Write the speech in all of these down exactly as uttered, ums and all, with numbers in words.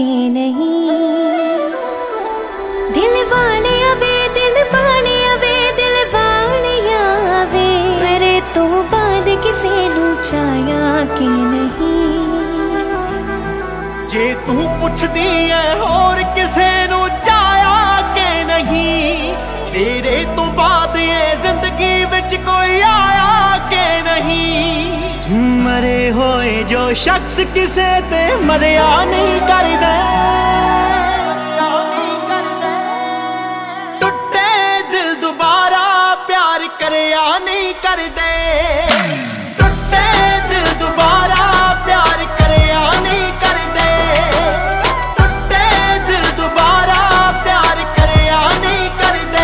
के नहीं। दिल वाले वे दिल वाले वे दिल वाले वे मेरे तो बाद किसे नू चाया के नहीं। जे तू पुछदी है होर किसे नू चाया के नहीं, तेरे तो बाद ये जिंदगी विच कोई आया के नहीं। मरे होए जो शख्स किसे ते मरिया नहीं करदे, टुटे दिल दोबारा प्यार करया नहीं करदे। टुटे दिल दोबारा प्यार करया नहीं करदे, टुटे दिल दोबारा प्यार करया नहीं करदे।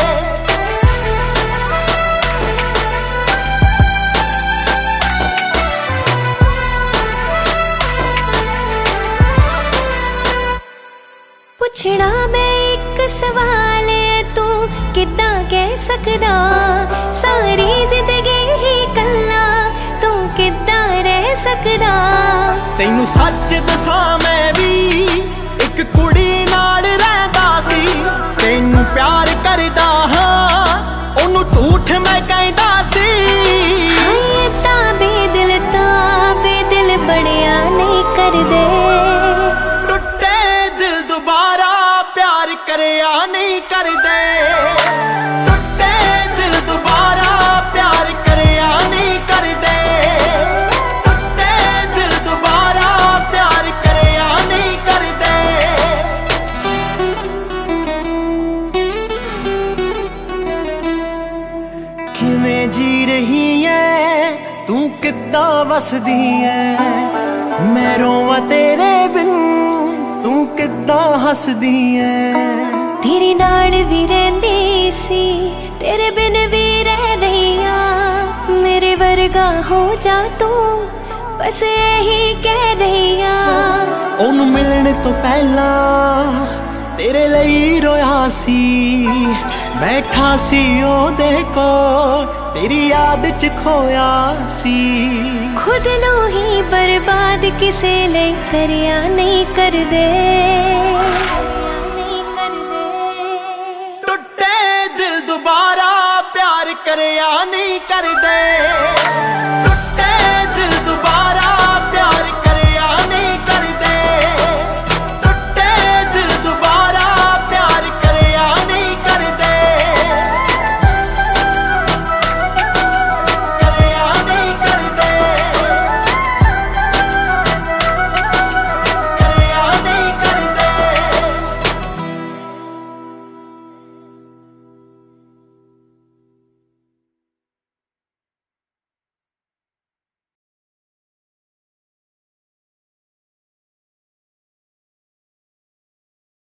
पुछना मैं एक सवाल है तू किद्दां कह सकदा, सारी जिंदगी ही कल्ला तू किद्दां रह सकदा। तैनू सच दसां मैं भी एक कुड़ी नाल रहंदा सी, तैनू प्यार करदा हां ओनू झूठ मैं कहंदा सी। हाय तां बेदिल तां बेदिल बड़िया नहीं करदे, टुटे दिल दोबारा प्यार करया नहीं करदे। टुटे दिल दोबारा प्यार करया नहीं करदे, टुटे दिल दोबारा प्यार करया नहीं करदे। किवें जी रही है तू किद्दां वसदी है, मैं रोवां तेरे बिन तू किद्दां हसदी है। तेरे नाल भी रहंदी सी तेरे बिन भी रह रही हां, मेरे वर्गा हो जा तू बस यही कह रही हां। ओनू मिलने तो पहला तेरे लिए रोया सी, बैठा सी ओदे को तेरी याद च खोया सी। खुद नू ही बर्बाद किसे ले करया नहीं करदे। टुटे दिल दोबारा प्यार करया नहीं करदे।